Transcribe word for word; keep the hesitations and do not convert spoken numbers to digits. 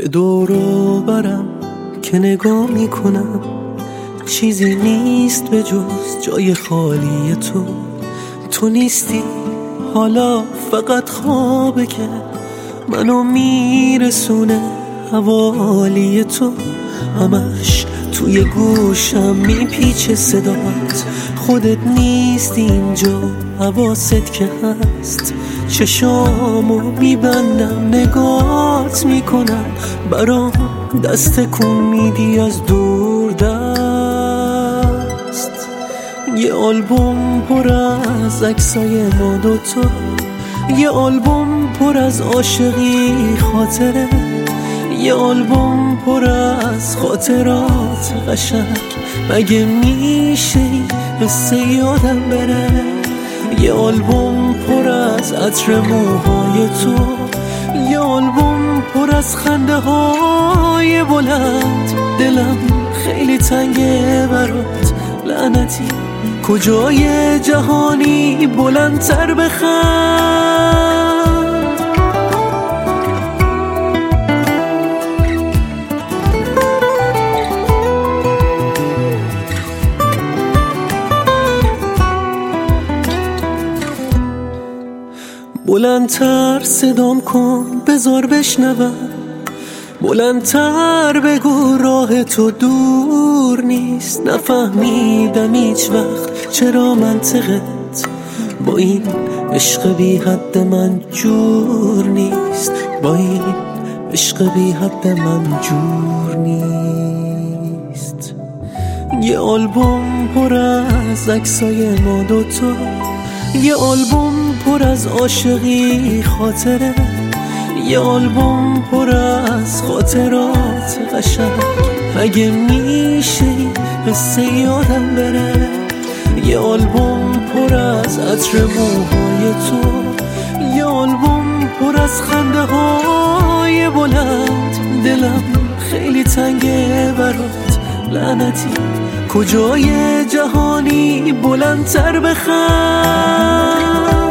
دور و برم که نگاه میکنم چیزی نیست به جز جای خالی تو. تو نیستی حالا فقط خوابه که منو میرسونه حوالی تو. همش توی گوشم میپیچه صدات، خودت نیستی اینجا حواست که هست. چشامو میبندم نگات میکنم، برام دست کن میدی از دور دست. یه آلبوم پر از عکسای ما دوتا، یه آلبوم پر از عاشقی خاطره، یه آلبوم پر از خاطرات قشنگ. مگه میشه این قصه یادم بره؟ یه آلبوم پر از عطر موهای تو، یه آلبوم پر از خنده های بلند. دلم خیلی تنگه برات لعنتی، کجای جهانی بلندتر بخند. بلندتر صدام کن بذار بشنوم، بلندتر بگو راه تو دور نیست. نفهمیدم هیچ وقت چرا منطقت با این عشق بی حد من جور نیست، با این عشق بی حد من جور نیست. یه آلبوم پر از عکسای ما دوتا، یه آلبوم پر از عاشقی خاطره، یه آلبوم پر از خاطرات قشنگ. مگه میشه این قصه یادم بره؟ یه آلبوم پر از عطر موهای تو، یه آلبوم پر از خنده های بلند. دلم خیلی تنگه برات لعنتی، کجای جهانی بلندتر بخند.